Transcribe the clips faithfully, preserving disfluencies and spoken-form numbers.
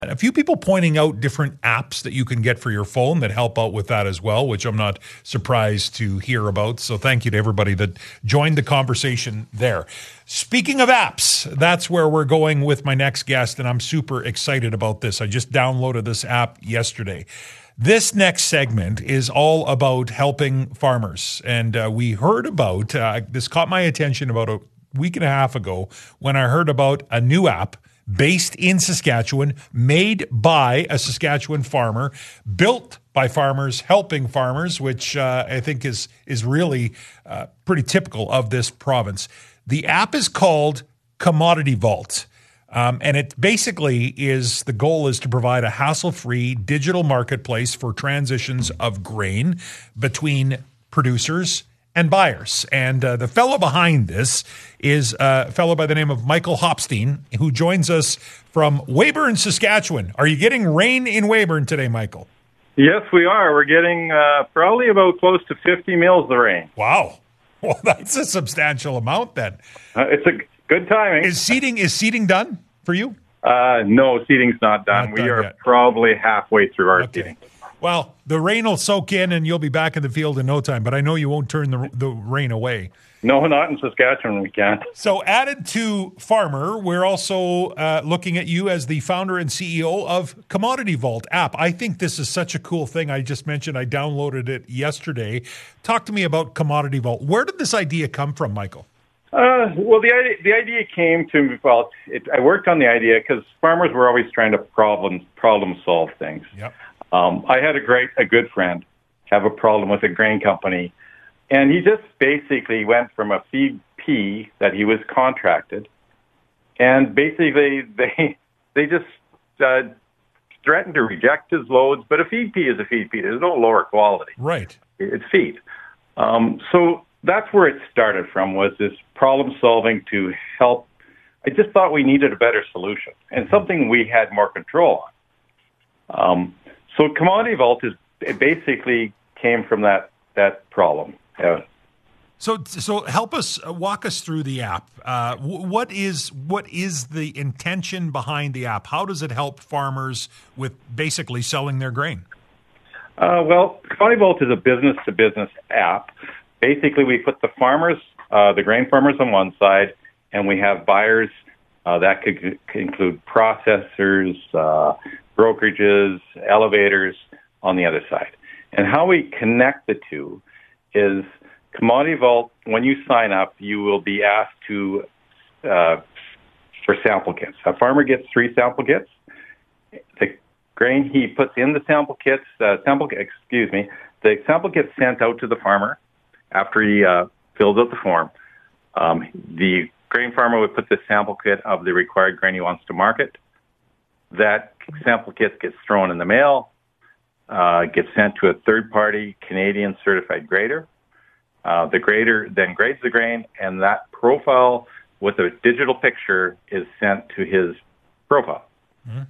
A few people pointing out different apps that you can get for your phone that help out with that as well, which I'm not surprised to hear about. So thank you to everybody that joined the conversation there. Speaking of apps, that's where we're going with my next guest, and I'm super excited about this. I just downloaded this app yesterday. This next segment is all about helping farmers. And uh, we heard about, uh, this caught my attention about a week and a half ago when I heard about a new app based in Saskatchewan, made by a Saskatchewan farmer, built by farmers, helping farmers, which uh, I think is is really uh, pretty typical of this province. The app is called Commodity Vault, um, and it basically is, the goal is to provide a hassle-free digital marketplace for transitions of grain between producers and buyers. And uh, the fellow behind this is a fellow by the name of Michael Hopstein, who joins us from Weyburn, Saskatchewan. Are you getting rain in Weyburn today, Michael? Yes, we are. We're getting uh, probably about close to fifty mils of rain. Wow. Well, that's a substantial amount then. Uh, it's a good timing. Is seeding is seeding done for you? Uh, no, seeding's not done. Not we done are yet. probably halfway through our Okay. seeding. Well, the rain will soak in and you'll be back in the field in no time, but I know you won't turn the, the rain away. No, not in Saskatchewan, we can't. So added to Farmer, we're also uh, looking at you as the founder and C E O of Commodity Vault app. I think this is such a cool thing. I just mentioned I downloaded it yesterday. Talk to me about Commodity Vault. Where did this idea come from, Michael? Uh, well, the idea, the idea came to me, well, it, I worked on the idea because farmers were always trying to problem, problem solve things. Yep. Um, I had a great, a good friend have a problem with a grain company, and he just basically went from a feed P that he was contracted, and basically they they just uh, threatened to reject his loads. But a feed P is a feed P. There's no lower quality. Right. It's feed. Um, so that's where it started from, was this problem solving to help. I just thought we needed a better solution and something we had more control on. Um, So Commodity Vault is, it basically came from that that problem. Yeah. So, so help us uh, walk us through the app. Uh, w- what is what is the intention behind the app? How does it help farmers with basically selling their grain? Uh, well, Commodity Vault is a business-to-business app. Basically, we put the farmers, uh, the grain farmers on one side, and we have buyers uh, that could, could include processors, uh, brokerages, elevators on the other side. And how we connect the two is Commodity Vault, when you sign up, you will be asked to, uh, for sample kits. A farmer gets three sample kits. The grain he puts in the sample kits, uh, sample, excuse me, the sample kits sent out to the farmer after he uh, fills out the form. Um, the grain farmer would put the sample kit of the required grain he wants to market. That sample kit gets thrown in the mail, uh, gets sent to a third-party Canadian certified grader. Uh, the grader then grades the grain, and that profile with a digital picture is sent to his profile. Mm-hmm.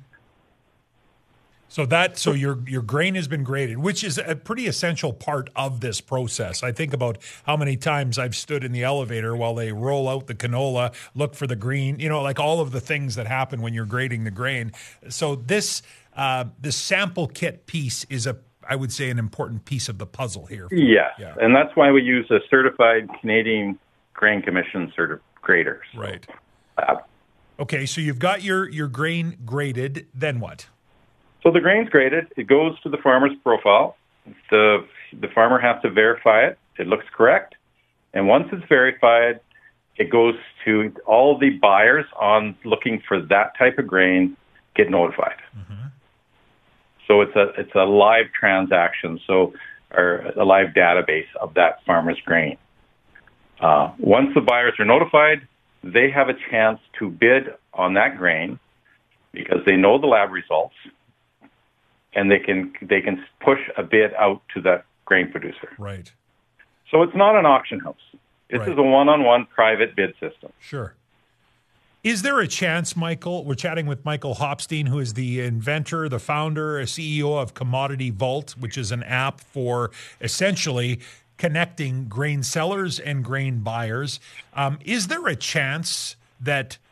So that so your your grain has been graded, which is a pretty essential part of this process. I think about how many times I've stood in the elevator while they roll out the canola, look for the green, you know, like all of the things that happen when you're grading the grain. So this uh, this sample kit piece is a, I would say, an important piece of the puzzle here. Yes, yeah. And that's why we use a certified Canadian Grain Commission certi- grader. So, right. Uh, okay, so you've got your your grain graded. Then what? So the grain's graded. It goes to the farmer's profile. The the farmer has to verify it. It looks correct. And once it's verified, it goes to all the buyers on looking for that type of grain get notified. Mm-hmm. So it's a it's a live transaction, so or a live database of that farmer's grain. Uh, once the buyers are notified, they have a chance to bid on that grain because they know the lab results. And they can they can push a bid out to the grain producer. Right. So it's not an auction house. This right. is a one-on-one private bid system. Sure. Is there a chance, Michael, we're chatting with Michael Hopstein, who is the inventor, the founder, a C E O of Commodity Vault, which is an app for essentially connecting grain sellers and grain buyers. Um, is there a chance that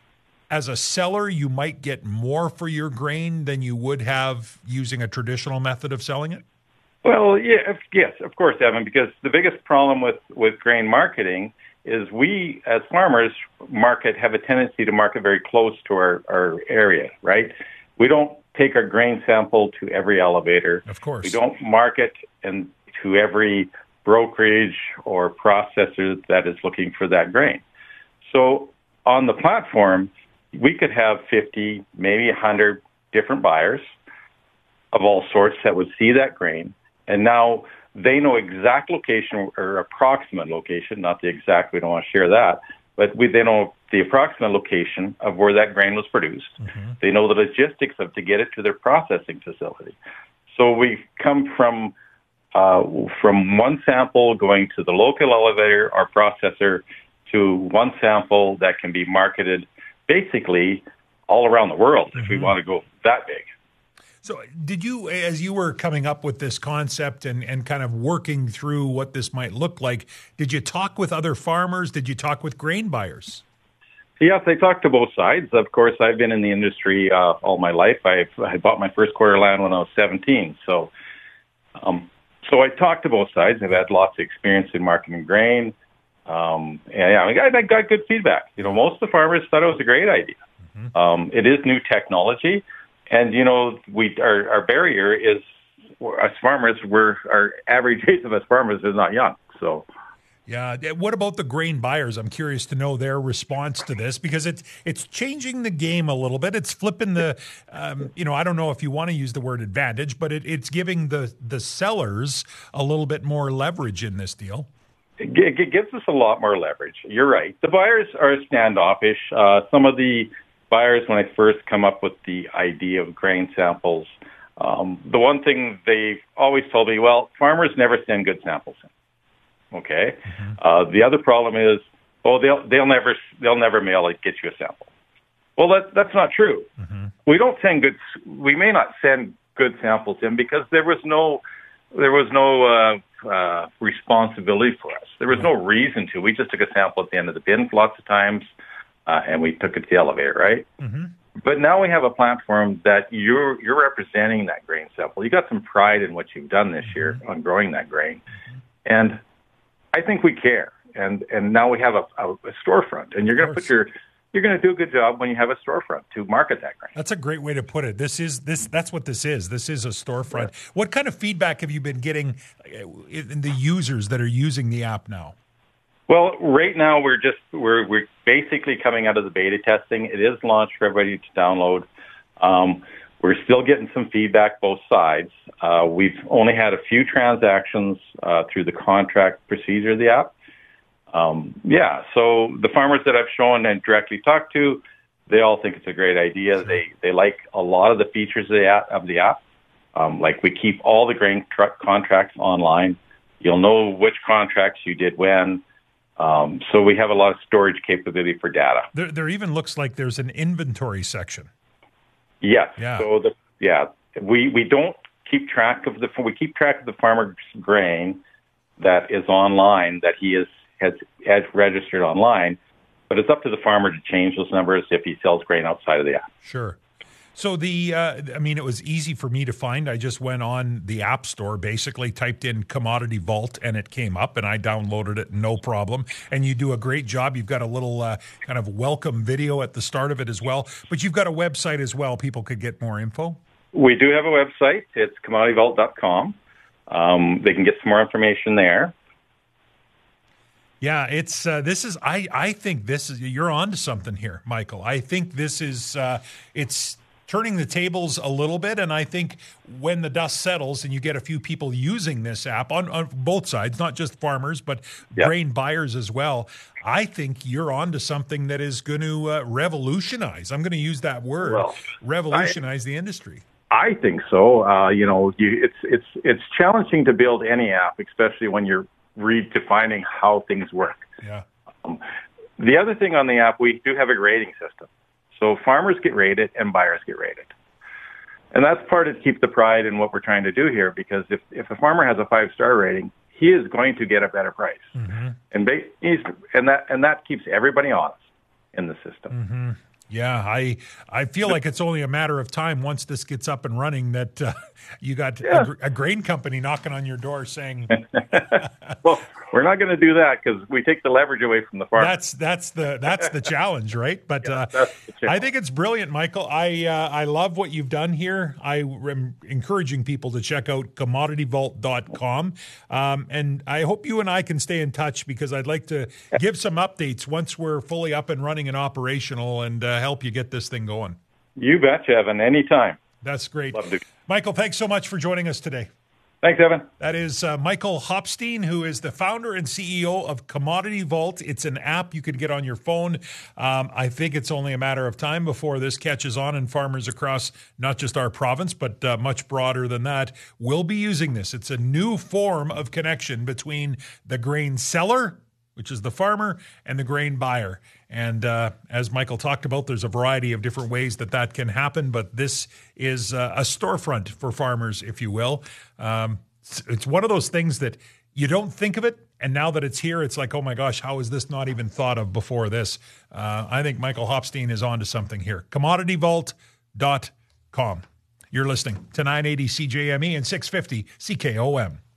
as a seller, you might get more for your grain than you would have using a traditional method of selling it? Well, yeah, yes, of course, Evan, because the biggest problem with, with grain marketing is we, as farmers, market have a tendency to market very close to our, our area, right? We don't take our grain sample to every elevator. Of course. We don't market and to every brokerage or processor that is looking for that grain. So on the platform, we could have fifty, maybe one hundred different buyers of all sorts that would see that grain. And now they know exact location or approximate location, not the exact, we don't want to share that, but we, they know the approximate location of where that grain was produced. Mm-hmm. They know the logistics of to get it to their processing facility. So we come from uh, from one sample going to the local elevator or processor to one sample that can be marketed basically all around the world mm-hmm. if we want to go that big. So did you, as you were coming up with this concept and, and kind of working through what this might look like, did you talk with other farmers? Did you talk with grain buyers? Yes, I talked to both sides. Of course, I've been in the industry uh, all my life. I've, I bought my first quarter land when I was seventeen. So um, so I talked to both sides. I've had lots of experience in marketing grain. Um, and yeah, I got, I got good feedback. You know, most of the farmers thought it was a great idea. Mm-hmm. Um, it is new technology. And, you know, we our, our barrier is, us farmers, we're, our average age of us farmers is not young. So, yeah. What about the grain buyers? I'm curious to know their response to this because it's it's changing the game a little bit. It's flipping the, um, you know, I don't know if you want to use the word advantage, but it, it's giving the, the sellers a little bit more leverage in this deal. It, it gives us a lot more leverage. You're right. The buyers are standoffish. Uh, some of the buyers, when I first come up with the idea of grain samples, um, the one thing they've always told me, well, farmers never send good samples in. Okay. Mm-hmm. Uh, the other problem is, oh, they'll they'll never they'll never mail it, get you a sample. Well, that that's not true. Mm-hmm. We don't send good. We may not send good samples in because there was no there was no uh, uh, responsibility for us. There was no reason to. We just took a sample at the end of the bin lots of times. Uh, and we took it to the elevator, right? Mm-hmm. But now we have a platform that you're you're representing that grain sample. You got some pride in what you've done this year mm-hmm. on growing that grain, mm-hmm. and I think we care. And and now we have a, a, a storefront, and you're going to put your you're going to do a good job when you have a storefront to market that grain. That's a great way to put it. This is this that's what this is. This is a storefront. Yeah. What kind of feedback have you been getting in the users that are using the app now? Well, right now we're just we're we're basically coming out of the beta testing. It is launched for everybody to download. Um, we're still getting some feedback both sides. Uh, we've only had a few transactions uh, through the contract procedure of the app. Um, yeah, so the farmers that I've shown and directly talked to, they all think it's a great idea. Sure. They they like a lot of the features of the app. Of the app. Um, like we keep all the grain truck contracts online. You'll know which contracts you did when. Um, so we have a lot of storage capability for data. There, there even looks like there's an inventory section. Yes. Yeah. So the, yeah, we we don't keep track of the we keep track of the farmer's grain that is online that he is has has registered online, but it's up to the farmer to change those numbers if he sells grain outside of the app. Sure. So the, uh, I mean, it was easy for me to find. I just went on the App Store, basically typed in Commodity Vault, and it came up, and I downloaded it, no problem. And you do a great job. You've got a little uh, kind of welcome video at the start of it as well. But you've got a website as well. People could get more info. We do have a website. It's commodity vault dot com. Um, they can get some more information there. Yeah, it's uh, this is I I think this is you're onto something here, Michael. I think this is uh, it's. turning the tables a little bit, and I think when the dust settles and you get a few people using this app on, on both sides, not just farmers, but yep. grain buyers as well, I think you're onto something that is going to uh, revolutionize. I'm going to use that word, well, revolutionize I, the industry. I think so. Uh, you know, you, it's it's it's challenging to build any app, especially when you're redefining how things work. Yeah. Um, the other thing on the app, we do have a grading system. So farmers get rated and buyers get rated. And that's part of keep the pride in what we're trying to do here, because if, if a farmer has a five-star rating, he is going to get a better price. Mm-hmm. And, ba- he's, and that and that keeps everybody honest in the system. Mm-hmm. Yeah, I I feel like it's only a matter of time once this gets up and running that uh, you got Yeah. a, gr- a grain company knocking on your door saying Well, we're not going to do that because we take the leverage away from the farmer. that's that's the that's the challenge, right? But Yeah, uh, that's the challenge. I think it's brilliant, Michael. I uh, I love what you've done here. I am encouraging people to check out commodity vault dot com, um, and I hope you and I can stay in touch because I'd like to give some updates once we're fully up and running and operational, and uh, help you get this thing going. You betcha, Evan. Anytime. That's great. Love to. Michael, thanks so much for joining us today. Thanks, Evan. That is uh, Michael Hopstein, who is the founder and C E O of Commodity Vault. It's an app you can get on your phone. Um, I think it's only a matter of time before this catches on, and farmers across not just our province, but uh, much broader than that, will be using this. It's a new form of connection between the grain seller, which is the farmer, and the grain buyer. And uh, as Michael talked about, there's a variety of different ways that that can happen, but this is uh, a storefront for farmers, if you will. Um, it's, it's one of those things that you don't think of it, and now that it's here, it's like, oh my gosh, how is this not even thought of before this? Uh, I think Michael Hopstein is onto something here. commodity vault dot com. You're listening to nine eighty C J M E and six fifty C K O M.